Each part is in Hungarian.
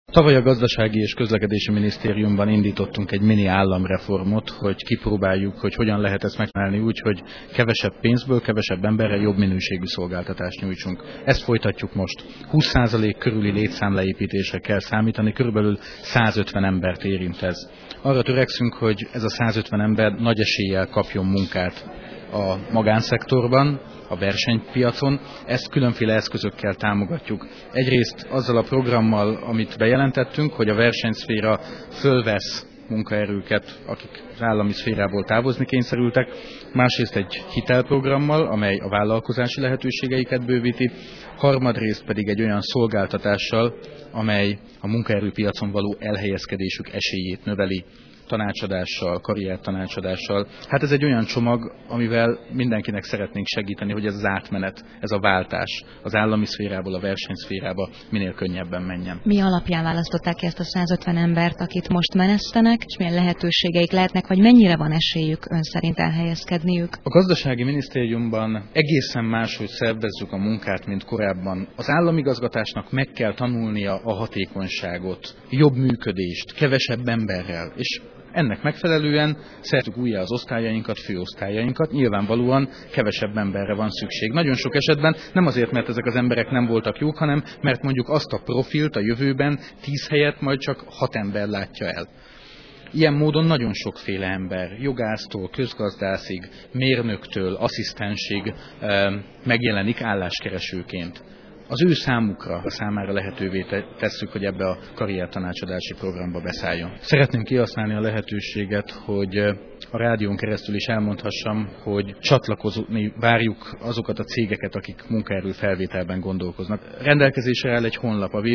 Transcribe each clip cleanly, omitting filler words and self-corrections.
Tavaly a Gazdasági és Közlekedési Minisztériumban indítottunk egy mini államreformot, hogy kipróbáljuk, hogy hogyan lehet ezt megcsinálni úgy, hogy kevesebb pénzből, kevesebb emberrel jobb minőségű szolgáltatást nyújtsunk. Ezt folytatjuk most. 20% körüli létszámleépítésre kell számítani, körülbelül 150 embert érint ez. Arra törekszünk, hogy ez a 150 ember nagy eséllyel kapjon munkát a magánszektorban, a versenypiacon, ezt különféle eszközökkel támogatjuk. Egyrészt azzal a programmal, amit bejelentettünk, hogy a versenyszféra fölvesz munkaerőket, akik az állami szférából távozni kényszerültek, másrészt egy hitelprogrammal, amely a vállalkozási lehetőségeiket bővíti, harmadrészt pedig egy olyan szolgáltatással, amely a munkaerőpiacon való elhelyezkedésük esélyét növeli, tanácsadással, karriertanácsadással. Hát ez egy olyan csomag, amivel mindenkinek szeretnénk segíteni, hogy ez az átmenet, ez a váltás az állami szférából a versenyszférába minél könnyebben menjen. Mi alapján választották ki ezt a 150 embert, akit most menesztenek, és milyen lehetőségeik lehetnek, vagy mennyire van esélyük ön szerint elhelyezkedniük? A Gazdasági Minisztériumban egészen máshogy szervezzük a munkát, mint korábban. Az államigazgatásnak meg kell tanulnia a hatékonyságot, jobb működést, kevesebb emberrel, és ennek megfelelően szervezzük újjá az osztályainkat, főosztályainkat, nyilvánvalóan kevesebb emberre van szükség. Nagyon sok esetben nem azért, mert ezek az emberek nem voltak jók, hanem mert mondjuk azt a profilt a jövőben 10 helyett majd csak 6 ember látja el. Ilyen módon nagyon sokféle ember, jogásztól, közgazdászig, mérnöktől, asszisztensig megjelenik álláskeresőként. Az ő számára lehetővé tesszük, hogy ebbe a karriertanácsadási programba beszálljon. Szeretném kihasználni a lehetőséget, hogy a rádión keresztül is elmondhassam, hogy csatlakozni várjuk azokat a cégeket, akik munkaerő felvételben gondolkoznak. Rendelkezésre áll egy honlap, a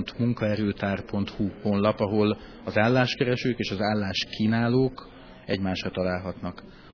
www.munkaerőtár.hu honlap, ahol az álláskeresők és az álláskínálók egymásra találhatnak.